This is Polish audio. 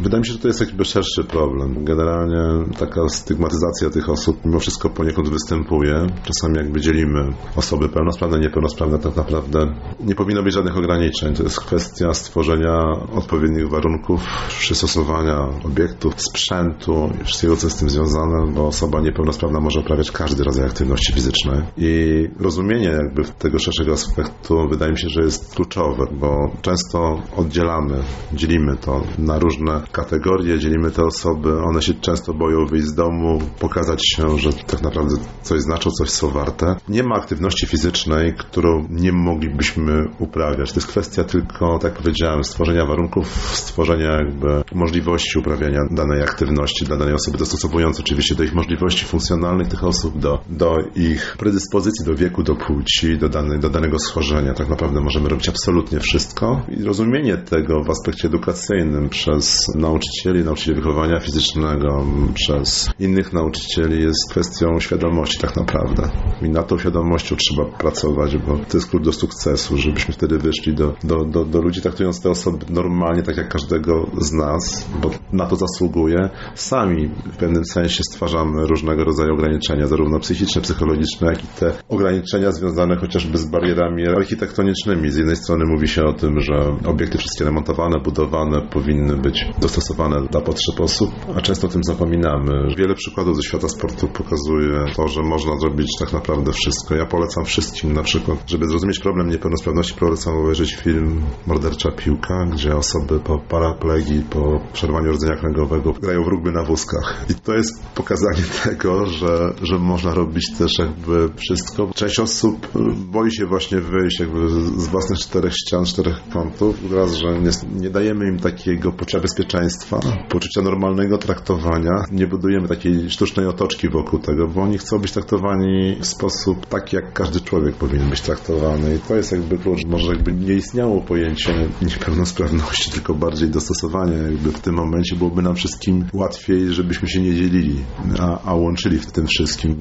Wydaje mi się, że to jest jakby szerszy problem. Generalnie taka stygmatyzacja tych osób mimo wszystko poniekąd występuje. Czasami jakby dzielimy osoby pełnosprawne, niepełnosprawne, tak naprawdę nie powinno być żadnych ograniczeń. To jest kwestia stworzenia odpowiednich warunków, przystosowania obiektów, sprzętu i wszystkiego, co jest z tym związane, bo osoba niepełnosprawna może uprawiać każdy rodzaj aktywności fizycznej. I rozumienie jakby tego szerszego aspektu wydaje mi się, że jest kluczowe, bo często dzielimy to na różne kategorie, dzielimy te osoby, one się często boją wyjść z domu, pokazać się, że tak naprawdę coś znaczą, coś są warte. Nie ma aktywności fizycznej, którą nie moglibyśmy uprawiać. To jest kwestia tylko, tak jak powiedziałem, stworzenia warunków, stworzenia jakby możliwości uprawiania danej aktywności dla danej osoby, dostosowując oczywiście do ich możliwości funkcjonalnych tych osób, do ich predyspozycji, do wieku, do płci, do danego schorzenia. Tak naprawdę możemy robić absolutnie wszystko i rozumienie tego w aspekcie edukacyjnym przez nauczycieli wychowania fizycznego, przez innych nauczycieli jest kwestią świadomości tak naprawdę. I na tą świadomością trzeba pracować, bo to jest klucz do sukcesu, żebyśmy wtedy wyszli do ludzi, traktując te osoby normalnie, tak jak każdego z nas, bo na to zasługuje. Sami w pewnym sensie stwarzamy różnego rodzaju ograniczenia, zarówno psychiczne, psychologiczne, jak i te ograniczenia związane chociażby z barierami architektonicznymi. Z jednej strony mówi się o tym, że obiekty wszystkie remontowane, budowane powinny być dostosowane dla potrzeb osób, a często o tym zapominamy. Wiele przykładów ze świata sportu pokazuje to, że można zrobić tak naprawdę wszystko. Ja polecam wszystkim na przykład, żeby zrozumieć problem niepełnosprawności, polecam obejrzeć film Mordercza piłka, gdzie osoby po paraplegii, po przerwaniu rdzenia kręgowego grają w rugby na wózkach. I to jest pokazanie tego, że można robić też jakby wszystko. Część osób boi się właśnie wyjść jakby z własnych czterech ścian, czterech kątów. Raz, że nie dajemy im takiego poczucia bezpieczeństwa, poczucia normalnego traktowania. Nie budujemy takiej sztucznej otoczki wokół tego, bo oni chcą być traktowani w sposób taki, jak każdy człowiek powinien być traktowany. I to jest jakby klucz. Może jakby nie istniało pojęcie niepełnosprawności, tylko bardziej dostosowania. Jakby w tym momencie byłoby nam wszystkim łatwiej, żebyśmy się nie dzielili, a łączyli w tym wszystkim.